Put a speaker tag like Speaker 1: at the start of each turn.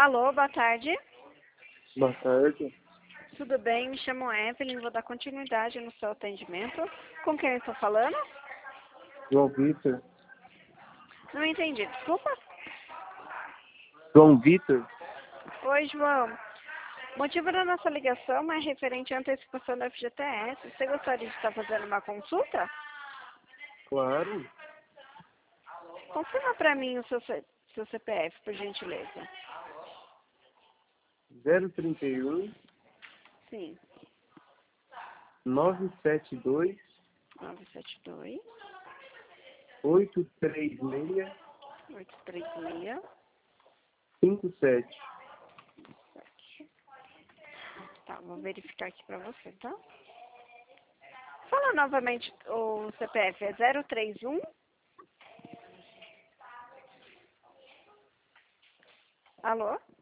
Speaker 1: Alô, boa tarde.
Speaker 2: Boa tarde.
Speaker 1: Tudo bem? Me chamo Evelyn, vou dar continuidade no seu atendimento. Com quem eu estou falando?
Speaker 2: João Vitor.
Speaker 1: Não entendi, desculpa.
Speaker 2: João Vitor?
Speaker 1: Oi, João. O motivo da nossa ligação é referente à antecipação do FGTS. Você gostaria de estar fazendo uma consulta?
Speaker 2: Claro.
Speaker 1: Confirma para mim o seu CPF, por gentileza.
Speaker 2: 031
Speaker 1: Sim.
Speaker 2: 972
Speaker 1: 972
Speaker 2: 836
Speaker 1: 836
Speaker 2: 57.
Speaker 1: 7. Tá, vou verificar aqui para você, tá? Fala novamente o CPF, é 031? Alô?